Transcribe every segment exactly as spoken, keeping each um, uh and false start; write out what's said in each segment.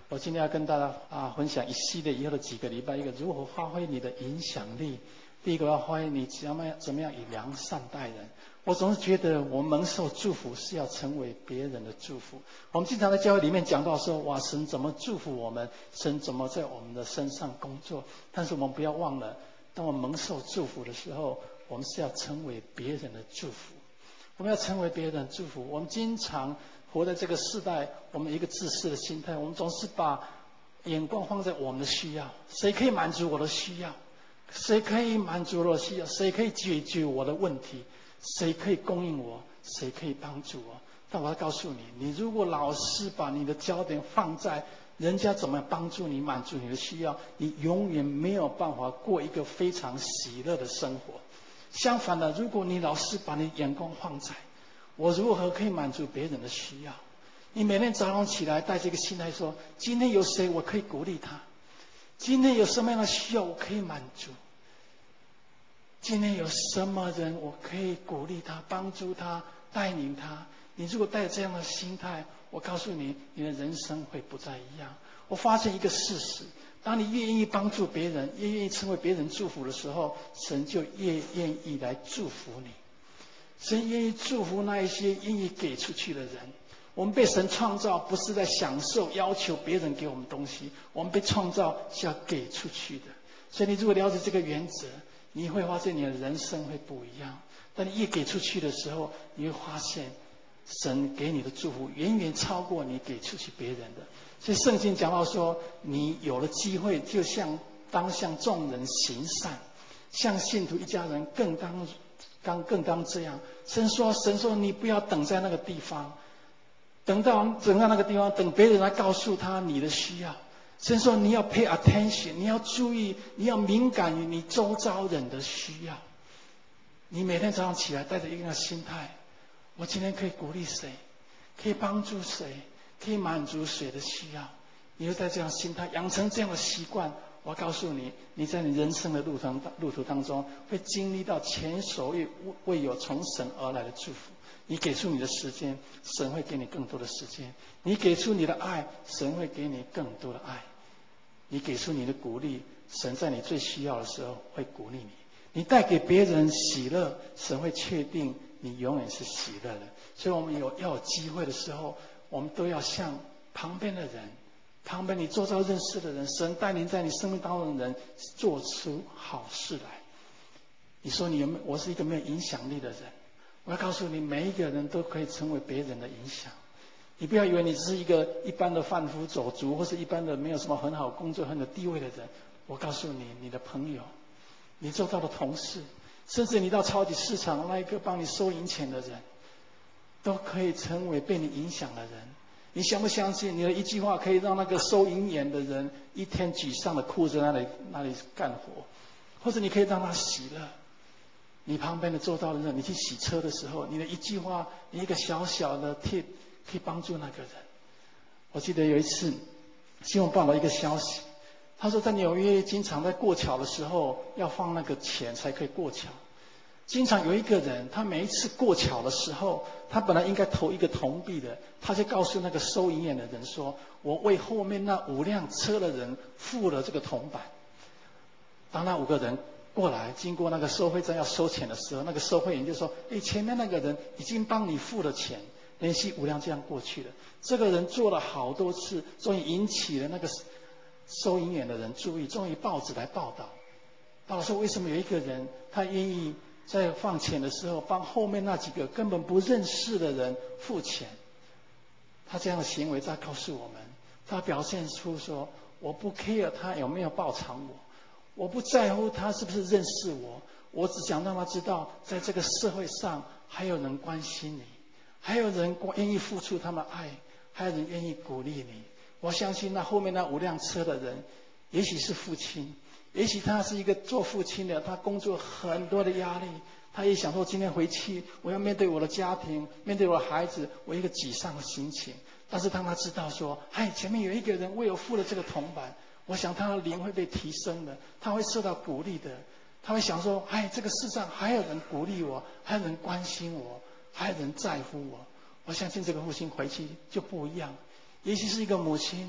我今天要跟大家啊分享一系列以后的几个礼拜，一个如何发挥你的影响力。第一个要发挥你怎么样怎么样以良善待人。我总是觉得我们蒙受祝福是要成为别人的祝福。我们经常在教会里面讲到说，哇，神怎么祝福我们，神怎么在我们的身上工作。但是我们不要忘了，当我们蒙受祝福的时候，我们是要成为别人的祝福。我们要成为别人的祝福。我们经常活在这个世代，我们一个自私的心态，我们总是把眼光放在我们的需要，谁可以满足我的需要，谁可以满足我的需要，谁可以解决我的问题，谁可以供应我，谁可以帮助我。但我要告诉你，你如果老是把你的焦点放在人家怎么帮助你满足你的需要，你永远没有办法过一个非常喜乐的生活。相反的，如果你老是把你眼光放在我如何可以满足别人的需要，你每天早上起来带这个心态说，今天有谁我可以鼓励他，今天有什么样的需要我可以满足，今天有什么人我可以鼓励他，帮助他，带领他。你如果带着这样的心态，我告诉你，你的人生会不再一样。我发现一个事实，当你越愿意帮助别人，越愿意成为别人祝福的时候，神就越愿意来祝福你。神愿意祝福那一些愿意给出去的人。我们被神创造不是在享受要求别人给我们东西，我们被创造是要给出去的。所以你如果了解这个原则，你会发现你的人生会不一样。当你越给出去的时候，你会发现神给你的祝福远远超过你给出去别人的。所以圣经讲到说，你有了机会就像当向众人行善，向信徒一家人更当刚更当这样。神说神说你不要等在那个地方，等到等到那个地方，等别人来告诉他你的需要。神说你要 pay attention， 你要注意，你要敏感于你周遭人的需要。你每天早上起来带着一个心态，我今天可以鼓励谁，可以帮助谁，可以满足谁的需要。你就在这样心态养成这样的习惯，我告诉你，你在你人生的路途路途当中会经历到前所未未有从神而来的祝福。你给出你的时间，神会给你更多的时间；你给出你的爱，神会给你更多的爱；你给出你的鼓励，神在你最需要的时候会鼓励你；你带给别人喜乐，神会确定你永远是喜乐的。所以我们有要有机会的时候，我们都要向旁边的人，旁边你周遭认识的人，神带领在你生命当中的人做出好事来。你说你有没有？我是一个没有影响力的人，我要告诉你，每一个人都可以成为别人的影响。你不要以为你只是一个一般的贩夫走卒，或是一般的没有什么很好工作、很有地位的人。我告诉你，你的朋友，你周遭的同事，甚至你到超级市场那一个帮你收银钱的人，都可以成为被你影响的人。你相不相信，你的一句话可以让那个收银员的人一天沮丧的哭着那里那里干活，或者你可以让他喜乐。你旁边的周遭的人，你去洗车的时候，你的一句话，你一个小小的 tip 可以帮助那个人。我记得有一次新闻报道一个消息，他说在纽约经常在过桥的时候要放那个钱才可以过桥。经常有一个人，他每一次过桥的时候，他本来应该投一个铜币的，他就告诉那个收银员的人说，我为后面那五辆车的人付了这个铜板。当那五个人过来经过那个收费站要收钱的时候，那个收费员就说，哎，前面那个人已经帮你付了钱，连续五辆这样过去了。这个人做了好多次，终于引起了那个收银员的人注意，终于报纸来报道，报道说为什么有一个人他愿意在放钱的时候帮后面那几个根本不认识的人付钱。他这样的行为在告诉我们，他表现出说，我不 care 他有没有报偿我，我不在乎他是不是认识我，我只想让他知道，在这个社会上还有人关心你，还有人愿意付出他们的爱，还有人愿意鼓励你。我相信那后面那五辆车的人，也许是父亲，也许他是一个做父亲的，他工作很多的压力，他也想说今天回去我要面对我的家庭，面对我的孩子，我一个沮丧的心情。但是当他知道说，哎，前面有一个人为我付了这个铜板，我想他的灵会被提升的，他会受到鼓励的。他会想说，哎，这个世上还有人鼓励我，还有人关心我，还有人在乎我。我相信这个父亲回去就不一样。也许是一个母亲，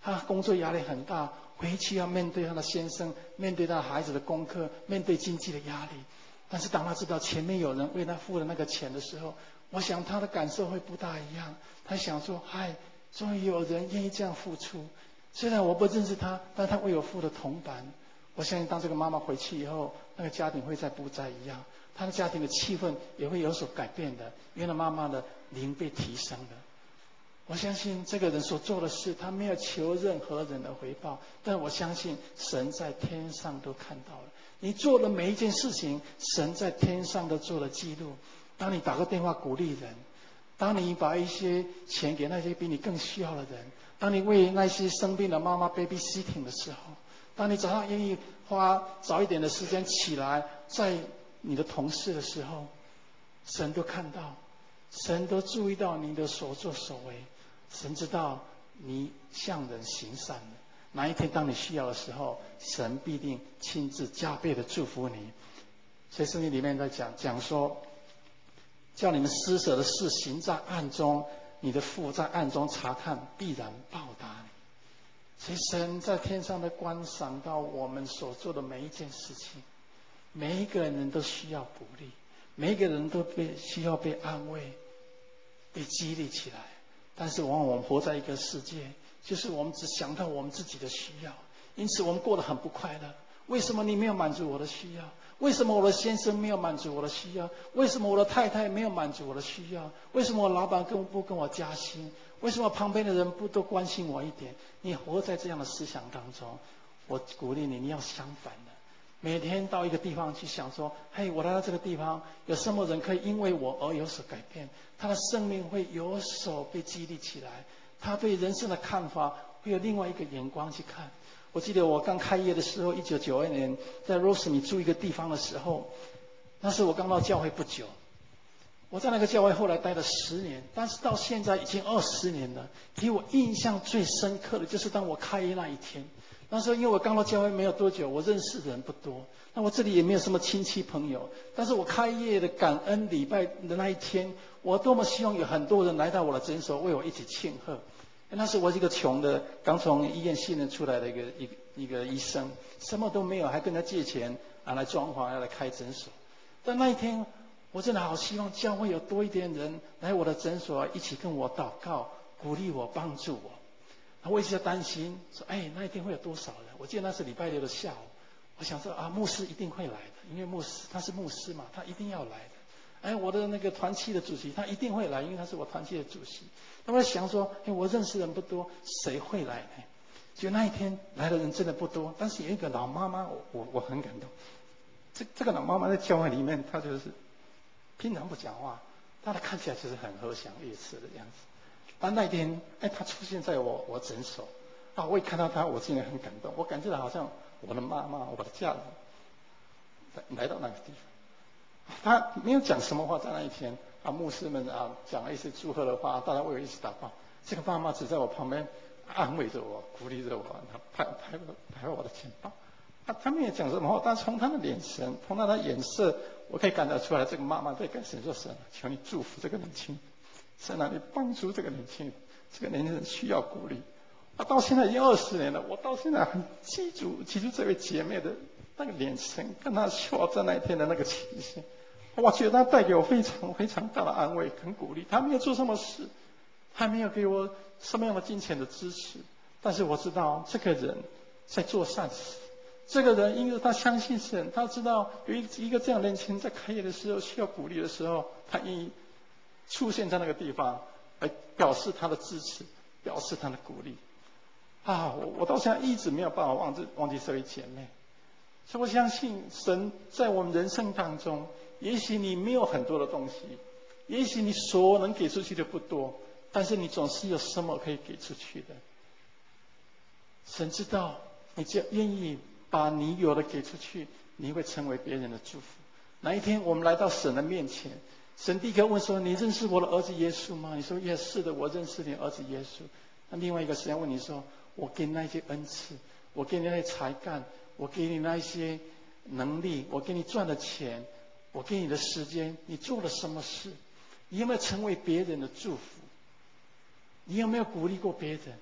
她工作压力很大，回去要面对她的先生，面对她孩子的功课，面对经济的压力。但是当她知道前面有人为她付了那个钱的时候，我想她的感受会不大一样。她想说：嗨，终于有人愿意这样付出。虽然我不认识他，但他为我付了铜板。我相信当这个妈妈回去以后，那个家庭会再不再一样，他的家庭的气氛也会有所改变的，因为妈妈的灵被提升了。我相信这个人所做的事，他没有求任何人的回报，但我相信神在天上都看到了你做的每一件事情，神在天上都做了记录。当你打个电话鼓励人，当你把一些钱给那些比你更需要的人，当你为那些生病的妈妈 baby sitting 的时候，当你早上愿意花早一点的时间起来在你的同事的时候，神都看到，神都注意到你的所作所为，神知道你向人行善了。哪一天当你需要的时候，神必定亲自加倍的祝福你。所以圣经里面在讲讲说，叫你们施舍的事行在暗中，你的父在暗中查看，必然报答你。所以神在天上的观赏到我们所做的每一件事情，每一个人都需要鼓励，每一个人都被需要被安慰，被激励起来。但是往往我们活在一个世界，就是我们只想到我们自己的需要，因此我们过得很不快乐。为什么你没有满足我的需要？为什么我的先生没有满足我的需要？为什么我的太太没有满足我的需要？为什么我老板跟不跟我加薪？为什么旁边的人不都关心我一点？你活在这样的思想当中，我鼓励你，你要相反的。每天到一个地方去想说，嘿，我来到这个地方，有什么人可以因为我而有所改变？他的生命会有所被激励起来，他对人生的看法会有另外一个眼光去看。我记得我刚开业的时候，一九九二年在 Rosemy 住一个地方的时候，那是我刚到教会不久。我在那个教会后来待了十年，但是到现在已经二十年了。给我印象最深刻的就是当我开业那一天。那时候因为我刚到教会没有多久，我认识的人不多，那我这里也没有什么亲戚朋友。但是我开业的感恩礼拜的那一天，我多么希望有很多人来到我的诊所为我一起庆贺。那时我是一个穷的，刚从医院训练出来的一个一个一个医生，什么都没有，还跟他借钱啊来装潢，要来开诊所。但那一天，我真的好希望教会有多一点人来我的诊所，一起跟我祷告，鼓励我，帮助我。我一直在担心说，哎，那一天会有多少人？我记得那是礼拜六的下午，我想说啊，牧师一定会来的，因为牧师他是牧师嘛，他一定要来的。哎，我的那个团契的主席他一定会来，因为他是我团契的主席。那我想说，哎，我认识人不多，谁会来呢？就那一天来的人真的不多，但是有一个老妈妈，我我我很感动。这这个老妈妈在教会里面，她就是平常不讲话，但她看起来就是很和祥悦慈的样子。但那一天，哎，她出现在我我诊所，啊，我一看到她，我心里很感动，我感觉到好像我的妈妈，我的家人来到那个地方。她没有讲什么话，在那一天，啊，牧师们啊讲了一些祝贺的话，大家为我一起祷告。这个妈妈只在我旁边安慰着我，鼓励着我，她拍拍拍我的肩膀。他他没有讲什么话，但从他的眼神，从他的眼色，我可以感觉出来，这个妈妈在跟神说：“神，求你祝福这个年轻人，神啊，你帮助这个年轻人，这个年轻人需要鼓励。”啊，到现在已经二十年了，我到现在很记住记住这位姐妹的那个眼神，跟她笑在那一天的那个情形，我觉得她带给我非常非常大的安慰跟鼓励。她没有做什么事，她没有给我什么样的金钱的支持，但是我知道这个人在做善事。这个人因为他相信神，他知道有一一个这样的年轻人在开业的时候需要鼓励的时候，他愿意出现在那个地方，来表示他的支持，表示他的鼓励。啊，我我到现在一直没有办法忘记忘记这位姐妹。所以我相信神在我们人生当中，也许你没有很多的东西，也许你所能给出去的不多，但是你总是有什么可以给出去的。神知道，你只要愿意把你有的给出去，你会成为别人的祝福。哪一天我们来到神的面前，神第一个问说：“你认识我的儿子耶稣吗？”你说：“也是的，我认识你儿子耶稣。”那另外一个时间问你说：“我给你那些恩赐，我给你那些才干，我给你那些能力，我给你赚的钱，我给你的时间，你做了什么事？你有没有成为别人的祝福？你有没有鼓励过别人？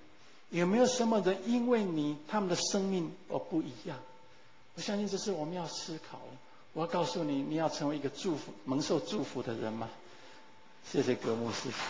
有没有什么人因为你他们的生命而不一样？我相信这是我们要思考的。我要告诉你，你要成为一个祝福、蒙受祝福的人吗？谢谢葛牧师。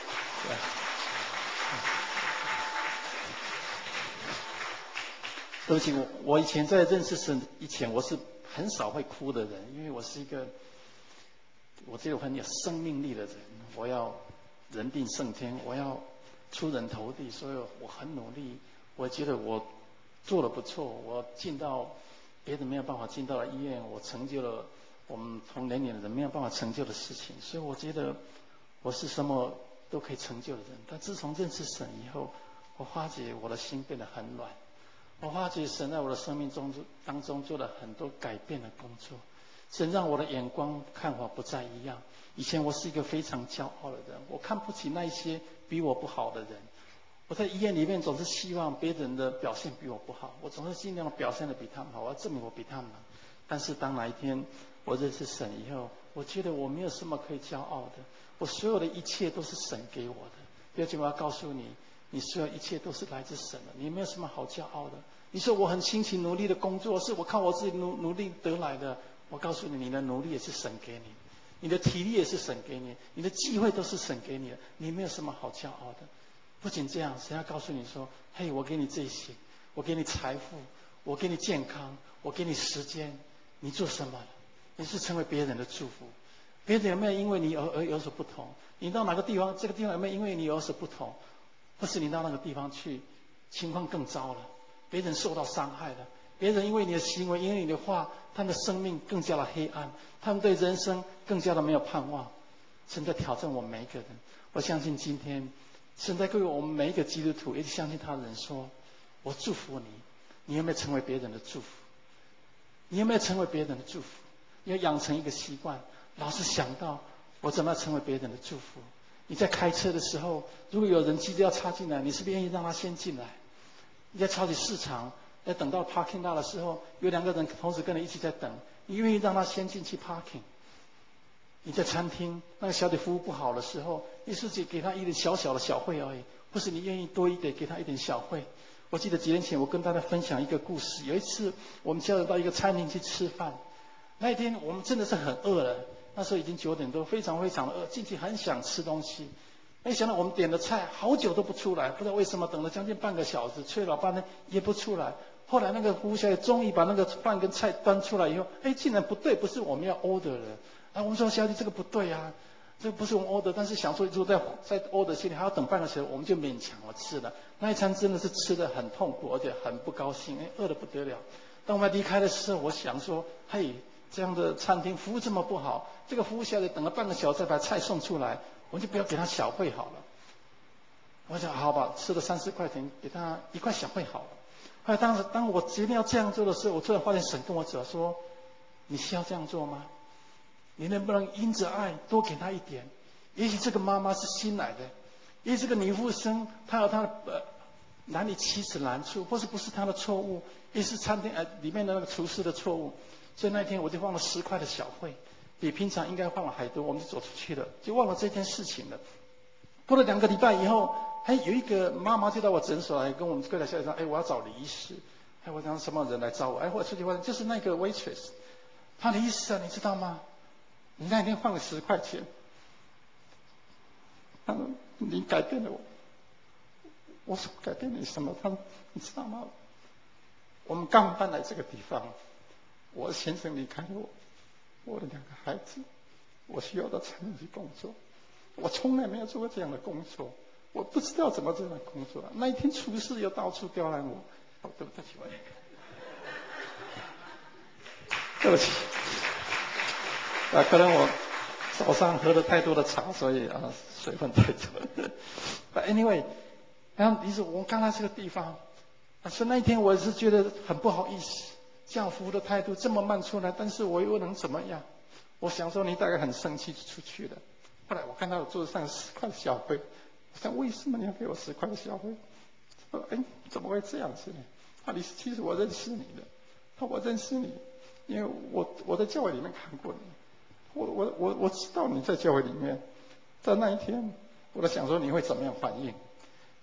对不起，我我以前在认识神以前，我是很少会哭的人，因为我是一个我这个很有生命力的人，我要人定胜天，我要出人头地，所以我很努力。我觉得我做得不错，我进到别人没有办法进到的医院，我成就了我们同年龄的人没有办法成就的事情，所以我觉得我是什么都可以成就的人。但自从认识神以后，我发觉我的心变得很软。我发觉神在我的生命中当中做了很多改变的工作，神让我的眼光看法不再一样。以前我是一个非常骄傲的人，我看不起那一些比我不好的人。我在医院里面总是希望别人的表现比我不好，我总是尽量表现的比他们好，我要证明我比他们好。但是当哪一天我认识神以后，我觉得我没有什么可以骄傲的，我所有的一切都是神给我的。第二句我要告诉你，你所有一切都是来自神的，你没有什么好骄傲的。你说我很辛勤努力的工作，是我靠我自己努努力得来的。我告诉你，你的努力也是神给你，你的体力也是神给你，你的机会都是神给你的，你没有什么好骄傲的。不仅这样，神要告诉你说：嘿，我给你这些，我给你财富，我给你健康，我给你时间，你做什么？你是成为别人的祝福。别人有没有因为你而而有所不同？你到哪个地方，这个地方有没有因为你有所不同？或是你到那个地方去，情况更糟了，别人受到伤害了，别人因为你的行为，因为你的话，他们的生命更加的黑暗，他们对人生更加的没有盼望。神在挑战我们每一个人。我相信今天神在对我们每一个基督徒，也相信他的人说：我祝福你。你有没有成为别人的祝福？你有没有成为别人的祝福？你要养成一个习惯，老是想到我怎么样成为别人的祝福。你在开车的时候，如果有人急着要插进来，你是不是愿意让他先进来？你在超级市场，在等到 parking lot 的时候，有两个人同时跟你一起在等，你愿意让他先进去 parking？ 你在餐厅，那个小姐服务不好的时候，你是只给他一点小小的小费而已，或是你愿意多一点给他一点小费？我记得几年前我跟大家分享一个故事，有一次我们叫人到一个餐厅去吃饭，那一天我们真的是很饿了，那时候已经九点多，非常非常的饿，进去很想吃东西。没想到我们点的菜好久都不出来，不知道为什么，等了将近半个小时，催了半天也不出来。后来那个服务小姐终于把那个饭跟菜端出来以后，哎，竟然不对，不是我们要 order 的。啊，我们说小姐这个不对啊，这个不是我们 order，但是想说如果在在 order 心里还要等半个小时，我们就勉强我吃了。那一餐真的是吃得很痛苦，而且很不高兴，哎，饿得不得了。当我们离开的时候，我想说，嘿，这样的餐厅服务这么不好，这个服务小姐等了半个小时才把菜送出来，我们就不要给她小费好了。我想好吧，吃了三十块钱，给她一块小费好了。后来当时当我决定要这样做的时候，我突然发现神跟我讲说：你需要这样做吗？你能不能因着爱多给她一点？也许这个妈妈是新来的，也许这个女服务生她有她的呃难以启齿难处，或是不是她的错误，也是餐厅呃里面的那个厨师的错误。所以那天我就放了十块的小费，比平常应该放了还多，我们就走出去了，就忘了这件事情了。过了两个礼拜以后，哎，有一个妈妈就到我诊所来跟我们柜台小姐说：哎，我要找李医师。哎，我讲什么人来找我？哎，我出去发现就是那个 waitress， 她的意思啊，你知道吗？你那天放了十块钱，他说你改变了我。我说改变你什么？他说你知道吗？我们刚搬来这个地方，我先生离开了我，我的两个孩子，我需要到餐厅去工作。我从来没有做过这样的工作，我不知道怎么这样工作。那一天厨师又到处刁难我，哦，对不起，我对不起，啊，可能我早上喝了太多的茶，所以啊水分太多。But anyway， 然后你说我刚来这个地方，啊，所以那一天我是觉得很不好意思，这样服务的态度这么慢出来，但是我又能怎么样？我想说你大概很生气就出去了。后来我看到桌子上有十块的小费，我想为什么你要给我十块的小费？说哎，怎么会这样子呢？啊，你其实我认识你的，他我认识你，因为我我在教会里面看过你，我我我我知道你在教会里面。在那一天，我在想说你会怎么样反应？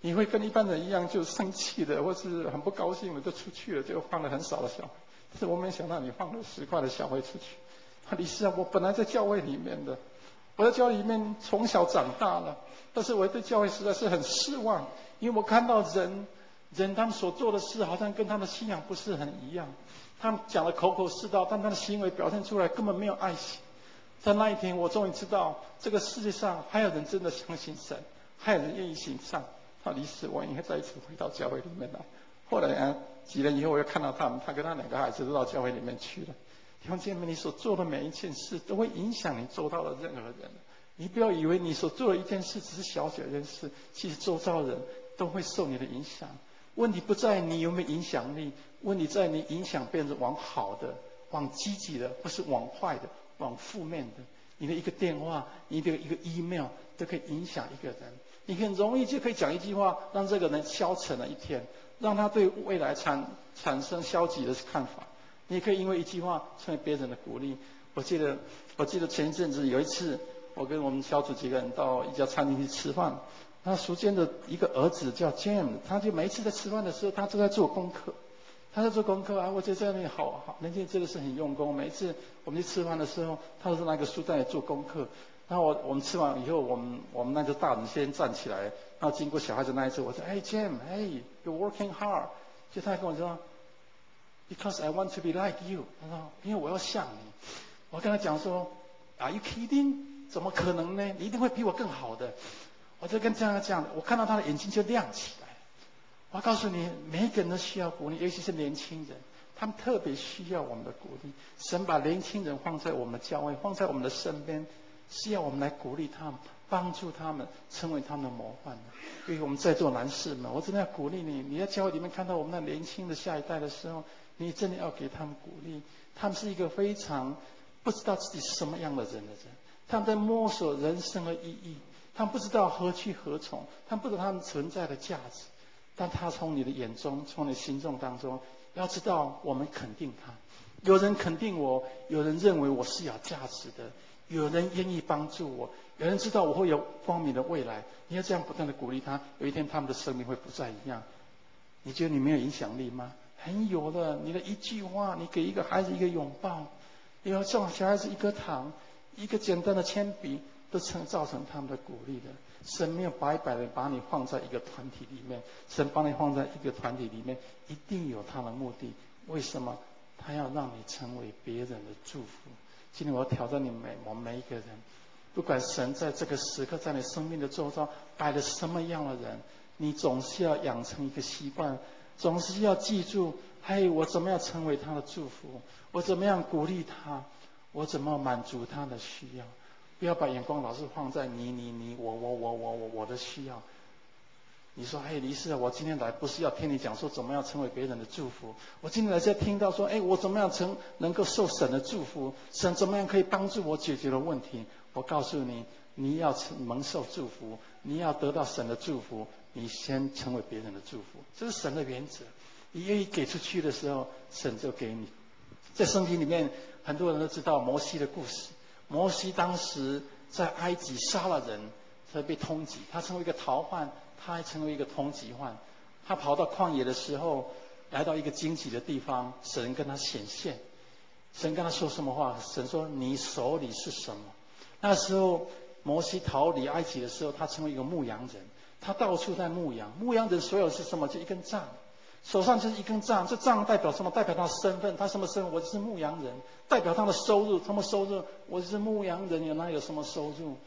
你会跟一般人一样就生气的，或是很不高兴的就出去了，就放了很少的小费。但是我没想到你放了十块的小费出去。李师啊，我本来在教会里面的，我在教会里面从小长大了，但是我对教会实在是很失望，因为我看到人，人他们所做的事好像跟他的信仰不是很一样，他们讲的口口是道，但他的行为表现出来根本没有爱心。在那一天，我终于知道，这个世界上还有人真的相信神，还有人愿意行善。好，李师，我应该再一次回到教会里面来。后来啊，几年以后，我又看到他们，他跟他两个孩子都到教会里面去了。弟兄姐妹，你所做的每一件事都会影响你周遭的任何人。你不要以为你所做的一件事只是小小一件事，其实周遭人都会受你的影响。问题不在你有没有影响力，问题在你影响别人往好的、往积极的，或是往坏的、往负面的。你的一个电话，你的一个 email 都可以影响一个人。你很容易就可以讲一句话，让这个人消沉了一天，让他对未来产产生消极的看法。你也可以因为一句话成为别人的鼓励。我记得，我记得前一阵子有一次，我跟我们小组几个人到一家餐厅去吃饭。那淑娟的一个儿子叫 James， 他就每一次在吃饭的时候，他都在做功课。他在做功课啊，我觉得在那里好好，年轻人真的是很用功。每一次我们去吃饭的时候，他都是拿个书在做功课。然后我我们吃完以后，我们我们那个大人先站起来，然后经过小孩子那一次，我说：“哎 ，James，hey， you're working hard。”就他跟我说 ：“Because I want to be like you。”他说：“因为我要像你。”我跟他讲说 ：“Are you kidding？ 怎么可能呢？你一定会比我更好的。”我就跟这样讲，我看到他的眼睛就亮起来。我告诉你，每一个人都需要鼓励，尤其是年轻人，他们特别需要我们的鼓励。神把年轻人放在我们的教会，放在我们的身边，是要我们来鼓励他们，帮助他们成为他们的模范的。所以我们在座男士们，我真的要鼓励你，你在教会里面看到我们那年轻的下一代的时候，你真的要给他们鼓励。他们是一个非常不知道自己是什么样的人的人，他们在摸索人生的意义，他们不知道何去何从，他们不知道他们存在的价值。但他从你的眼中，从你心中当中，要知道我们肯定他。有人肯定我，有人认为我是有价值的，有人愿意帮助我，有人知道我会有光明的未来。你要这样不断的鼓励他，有一天他们的生命会不再一样。你觉得你没有影响力吗？很有的。你的一句话，你给一个孩子一个拥抱，你要送小孩子一颗糖，一个简单的铅笔，都曾造成他们的鼓励的。神没有白白的把你放在一个团体里面，神把你放在一个团体里面，一定有他的目的。为什么？他要让你成为别人的祝福。今天我要挑战你们，我们每一个人，不管神在这个时刻在你生命的周遭摆了什么样的人，你总是要养成一个习惯，总是要记住，嘿，我怎么样成为他的祝福？我怎么样鼓励他？我怎么满足他的需要？不要把眼光老是放在你你你我我我我我我的需要。你说，嘿，黎士，我今天来不是要听你讲说怎么样成为别人的祝福，我今天来是要听到说，哎，我怎么样成能够受神的祝福，神怎么样可以帮助我解决的问题。我告诉你，你要蒙受祝福，你要得到神的祝福，你先成为别人的祝福，这是神的原则。你愿意给出去的时候，神就给你。在圣经里面，很多人都知道摩西的故事。摩西当时在埃及杀了人，他被通缉，他成为一个逃犯，他还成为一个通缉犯。他跑到旷野的时候，来到一个荆棘的地方，神跟他显现。神跟他说什么话？神说：“你手里是什么？”那时候摩西逃离埃及的时候，他成为一个牧羊人，他到处在牧羊。牧羊人所有是什么？就一根杖。手上就是一根杖，这杖代表什么？代表他的身份，他什么身份？我就是牧羊人。代表他的收入，什么收入？我就是牧羊人，有哪有什么收入？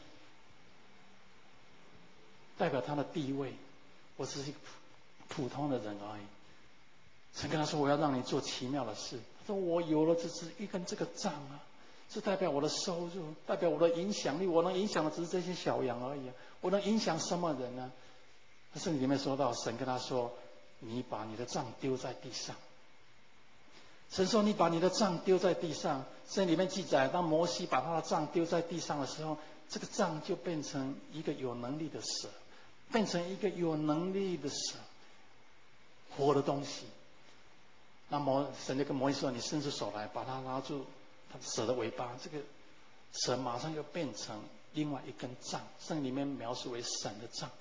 代表他的地位，我只是一个普通的人而已。神跟他说：“我要让你做奇妙的事。”他说：“我有了，只是一根这个杖啊，这代表我的收入，代表我的影响力。我能影响的只是这些小羊而已啊，我能影响什么人呢？”圣经里面说到，神跟他说：“你把你的杖丢在地上。”神说：“你把你的杖丢在地上。”圣经里面记载，当摩西把他的杖丢在地上的时候，这个杖就变成一个有能力的蛇，变成一个有能力的蛇，活的东西。那么神就跟摩西说：“你伸出手来，把它拉住，它蛇的尾巴。”这个蛇马上就变成另外一根杖。圣经里面描述为神的杖。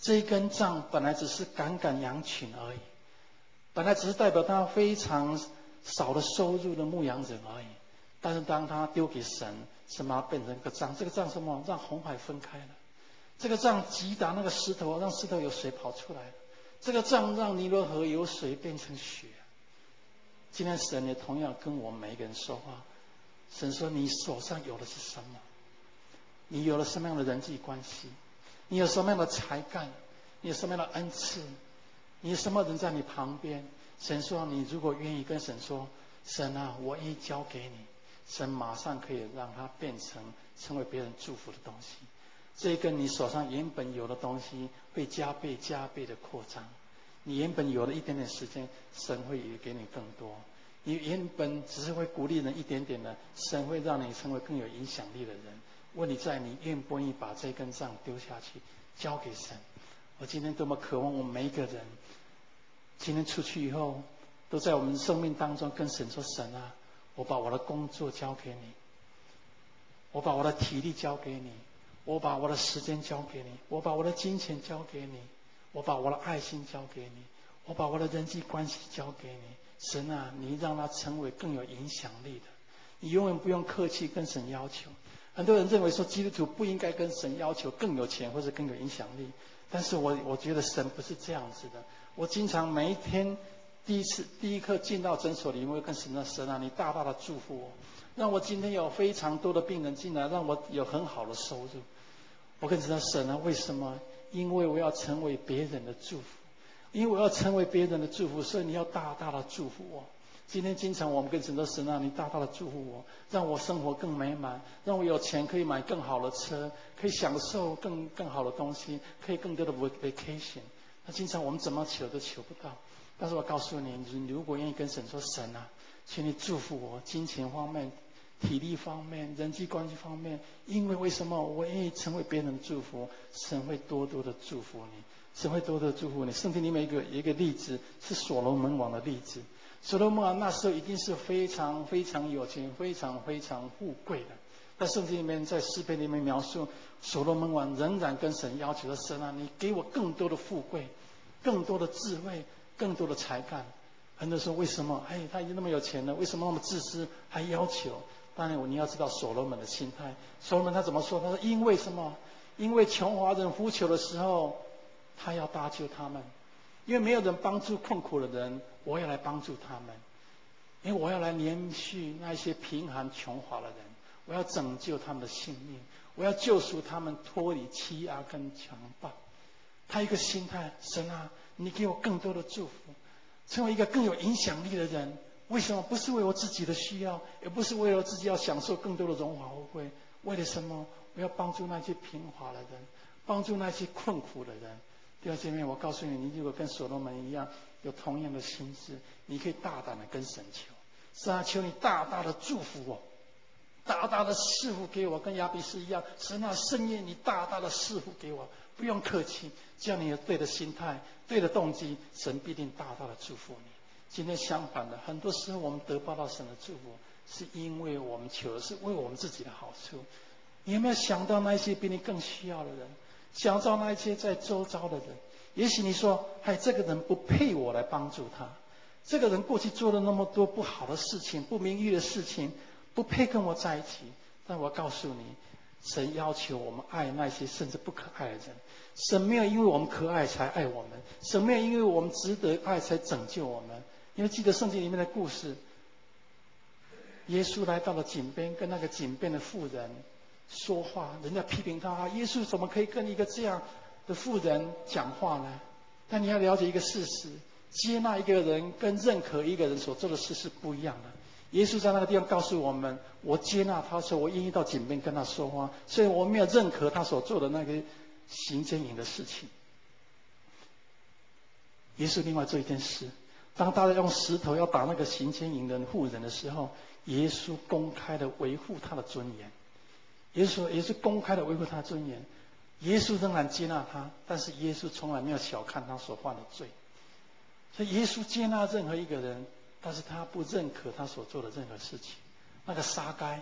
这一根杖本来只是赶赶羊群而已，本来只是代表他非常少的收入的牧羊人而已。但是当他丢给神，神把它变成一个杖。这个杖什么？让红海分开了。这个杖击打那个石头，让石头有水跑出来了。这个杖让尼罗河由水变成血。今天神也同样跟我们每一个人说话。神说：你手上有的是什么？你有了什么样的人际关系？你有什么样的才干？你有什么样的恩赐？你有什么人在你旁边？神说：你如果愿意跟神说，神啊，我愿意交给你，神马上可以让它变成成为别人祝福的东西。这一个你手上原本有的东西会加倍加倍的扩张。你原本有了一点点时间，神会也给你更多。你原本只是会鼓励人一点点的，神会让你成为更有影响力的人。问题在你愿不愿意把这根杖丢下去，交给神。我今天多么渴望我们每一个人，今天出去以后，都在我们生命当中跟神说：神啊，我把我的工作交给你，我把我的体力交给你，我把我的时间交给你，我把我的金钱交给你，我把我的爱心交给你，我把我的人际关系交给你。神啊，你让它成为更有影响力的。你永远不用客气跟神要求。很多人认为说基督徒不应该跟神要求更有钱或者更有影响力，但是我我觉得神不是这样子的。我经常每一天第一次第一刻进到诊所里面，我会跟神说：神啊，你大大的祝福我，让我今天有非常多的病人进来，让我有很好的收入。我跟神说：神啊，为什么？因为我要成为别人的祝福，因为我要成为别人的祝福，所以你要大大的祝福我。今天经常我们跟神说：神啊，你大大的祝福我，让我生活更美满，让我有钱可以买更好的车，可以享受更更好的东西，可以更多的 vacation。那经常我们怎么求都求不到。但是我告诉你，你如果愿意跟神说：神啊，请你祝福我，金钱方面、体力方面、人际关系方面，因为为什么我愿意成为别人的祝福，神会多多的祝福你，神会多多的祝福你。圣经里面一个一个例子是所罗门王的例子。所罗门王那时候一定是非常非常有钱、非常非常富贵的。在圣经里面，在诗篇里面描述，所罗门王仍然跟神要求说：神啊，你给我更多的富贵，更多的智慧，更多的才干。很多人说为什么？哎，他已经那么有钱了，为什么那么自私还要求？当然，你要知道所罗门的心态。所罗门他怎么说？他说：因为什么？因为穷华人呼求的时候，他要搭救他们。因为没有人帮助困苦的人，我要来帮助他们。因为我要来连续那些贫寒穷乏的人，我要拯救他们的性命，我要救赎他们脱离欺压跟强暴。他一个心态：神啊，你给我更多的祝福，成为一个更有影响力的人。为什么？不是为我自己的需要，也不是为了自己要享受更多的荣华富贵。为了什么？我要帮助那些贫乏的人，帮助那些困苦的人。弟兄姐妹，我告诉你，你如果跟所罗门一样有同样的心智，你可以大胆的跟神求：神啊，求你大大的祝福我，大大的赐福给我，跟亚比斯一样。神啊，深夜你大大的赐福给我，不用客气，只要你有对的心态、对的动机，神必定大大的祝福你。今天相反的，很多时候我们得不到神的祝福，是因为我们求的是为我们自己的好处。你有没有想到那些比你更需要的人？想到那些在周遭的人？也许你说：哎，这个人不配我来帮助他，这个人过去做了那么多不好的事情、不名誉的事情，不配跟我在一起。但我告诉你，神要求我们爱那些甚至不可爱的人。神没有因为我们可爱才爱我们，神没有因为我们值得爱才拯救我们。因为记得圣经里面的故事，耶稣来到了井边，跟那个井边的妇人说话，人家批评他：耶稣怎么可以跟一个这样的妇人讲话呢？但你要了解一个事实，接纳一个人跟认可一个人所做的事是不一样的。耶稣在那个地方告诉我们：我接纳他，说我愿意到井边跟他说话，所以我没有认可他所做的那个行奸淫的事情。耶稣另外做一件事，当大家用石头要打那个行奸淫的妇人的时候，耶稣公开的维护他的尊严。耶稣也是公开的维护他的尊严。耶稣仍然接纳他，但是耶稣从来没有小看他所犯的罪。所以耶稣接纳任何一个人，但是他不认可他所做的任何事情。那个撒该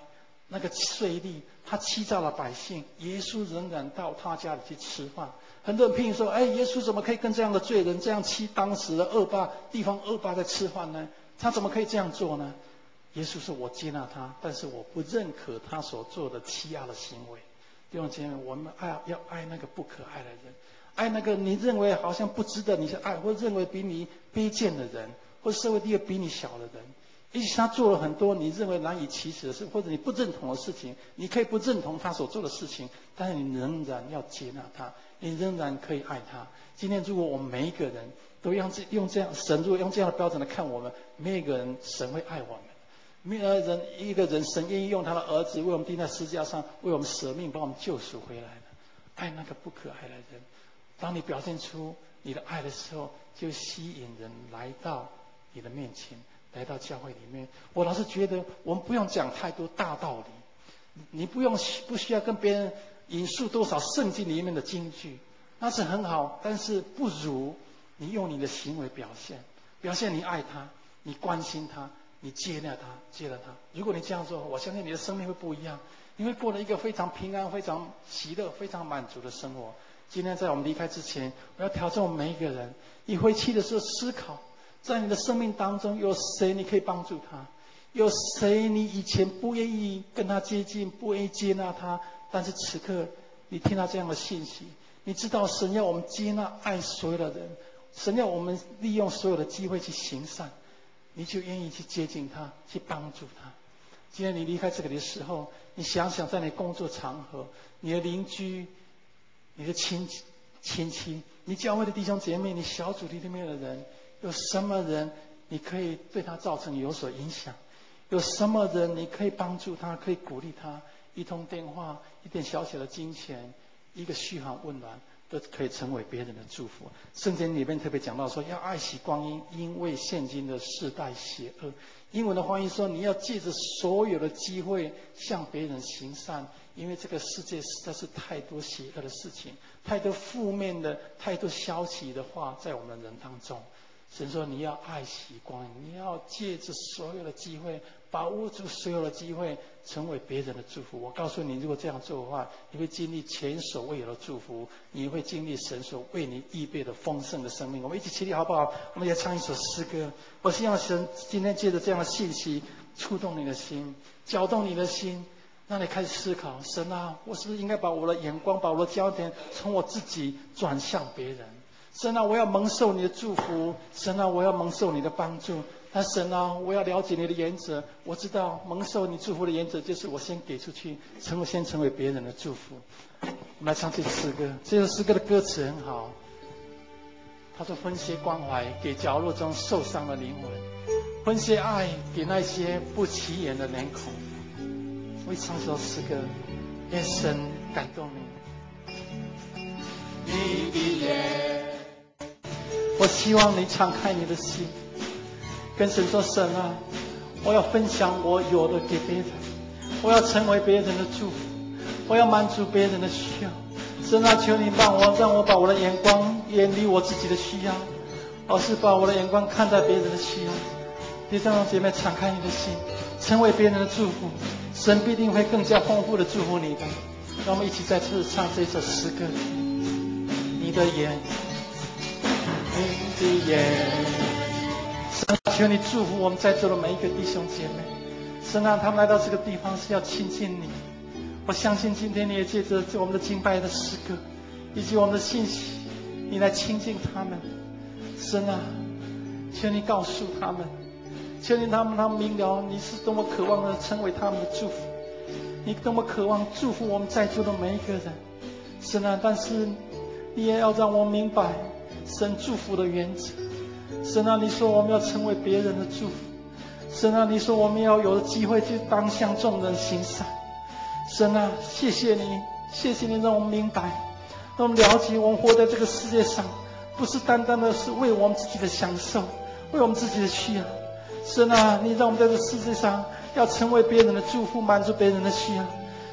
那个税吏，他欺诈了百姓，耶稣仍然到他家里去吃饭。很多人批评说：“哎，耶稣怎么可以跟这样的罪人这样欺当时的恶霸地方恶霸在吃饭呢？他怎么可以这样做呢？”耶稣说：“我接纳他，但是我不认可他所做的欺压的行为。”弟兄姐妹，我们爱要爱那个不可爱的人，爱那个你认为好像不值得你去爱，或认为比你卑贱的人，或社会地位比你小的人。也许他做了很多你认为难以启齿的事，或者你不认同的事情，你可以不认同他所做的事情，但是你仍然要接纳他，你仍然可以爱他。今天如果我们每一个人都用这用这样，神如果用这样的标准来看我们，每一个人神会爱我们。没有人一个人，神愿意用他的儿子为我们钉在十字架上，为我们舍命，把我们救赎回来的。爱那个不可爱的人，当你表现出你的爱的时候，就吸引人来到你的面前，来到教会里面。我老是觉得，我们不用讲太多大道理，你不用不需要跟别人引述多少圣经里面的金句，那是很好，但是不如你用你的行为表现，表现你爱他，你关心他。你接纳他，接纳他。如果你这样做，我相信你的生命会不一样，你会过了一个非常平安、非常喜乐、非常满足的生活。今天在我们离开之前，我要挑战我们每一个人：你回去的时候思考，在你的生命当中有谁你可以帮助他？有谁你以前不愿意跟他接近，不愿意接纳他，但是此刻你听到这样的信息，你知道神要我们接纳、爱所有的人，神要我们利用所有的机会去行善。你就愿意去接近他，去帮助他。今天你离开这里的时候，你想想，在你工作场合，你的邻居、你的亲戚、亲戚，你教会的弟兄姐妹，你小组里面的人，有什么人你可以对他造成有所影响？有什么人你可以帮助他，可以鼓励他？一通电话，一点小小的金钱，一个嘘寒问暖，都可以成为别人的祝福。圣经里面特别讲到说，要爱惜光阴，因为现今的世代邪恶。英文的翻译说，你要借着所有的机会向别人行善，因为这个世界实在是太多邪恶的事情，太多负面的，太多消极的话在我们人当中。神说你要爱惜光阴，你要借着所有的机会，把握住所有的机会，成为别人的祝福。我告诉你，如果这样做的话，你会经历前所未有的祝福，你会经历神所为你预备的丰盛的生命。我们一起起立好不好？我们也唱一首诗歌。我希望神今天借着这样的信息触动你的心，搅动你的心，让你开始思考，神啊，我是不是应该把我的眼光，把我的焦点从我自己转向别人？神啊，我要蒙受你的祝福，神啊，我要蒙受你的帮助。但神啊，我要了解你的原则，我知道蒙受你祝福的原则就是我先给出去，成为先成为别人的祝福。我们来唱这首诗歌，这首诗歌的歌词很好，他说分些关怀给角落中受伤的灵魂，分些爱给那些不起眼的脸孔。我一唱这首诗歌，愿神感动你。你的眼，我希望你敞开你的心，跟神说，神啊，我要分享我有的给别人，我要成为别人的祝福，我要满足别人的需要。神啊，求你帮我，让我把我的眼光远离我自己的需要，而是把我的眼光看待别人的需要。弟兄姐妹，敞开你的心，成为别人的祝福，神必定会更加丰富的祝福你的。让我们一起再次唱这首诗歌。你的眼，你的眼，神啊，求你祝福我们在座的每一个弟兄姐妹。神啊，他们来到这个地方是要亲近你。我相信今天你也借着我们的敬拜的诗歌，以及我们的信息，你来亲近他们。神啊，求你告诉他们，求你他们他们明了你是多么渴望的成为他们的祝福，你多么渴望祝福我们在座的每一个人。神啊，但是你也要让我明白神祝福的原则。神啊，你说我们要成为别人的祝福。神啊，你说我们要有机会去当向众人行善。神啊，谢谢你，谢谢你让我们明白，让我们了解，我们活在这个世界上，不是单单的是为我们自己的享受，为我们自己的需要。神啊，你让我们在这个世界上要成为别人的祝福，满足别人的需要。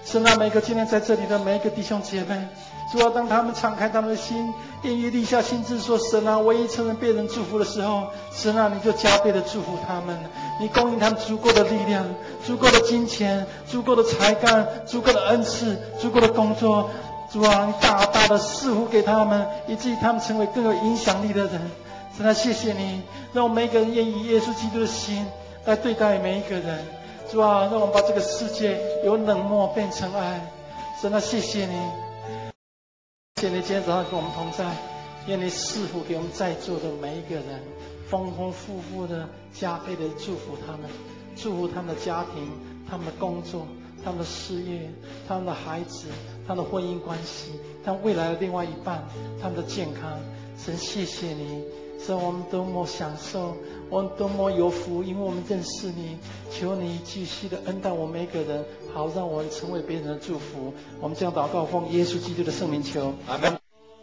神啊，每个今天在这里的每一个弟兄姐妹，主啊，当他们敞开他们的心，愿意立下心志说，神啊，我也承认被人祝福的时候，神啊，你就加倍的祝福他们，你供应他们足够的力量，足够的金钱，足够的才干，足够的恩赐，足够的工作。主啊，你大大的赐福给他们，以至于他们成为更有影响力的人。神啊，谢谢你，让我们每一个人愿意耶稣基督的心来对待每一个人。主啊，让我们把这个世界由冷漠变成爱。神啊，谢谢你，谢谢你今天早上跟我们同在，愿你赐福给我们在座的每一个人，丰丰富富的加倍的祝福他们，祝福他们的家庭，他们的工作，他们的事业，他们的孩子，他们的婚姻关系，他们未来的另外一半，他们的健康。神，谢谢你，神，我们多么享受，我们多么有福，因为我们认识你。求你继续的恩待我们每一个人，好让我们成为别人的祝福。我们将祷告奉耶稣基督的圣名求，阿门。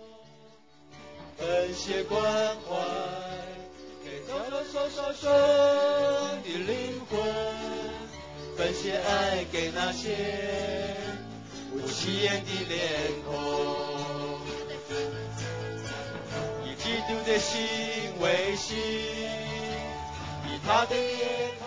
感谢关怀，给遭受受伤的灵魂，分些爱给那些不起眼的脸孔，以基督的心为心，以他的眼。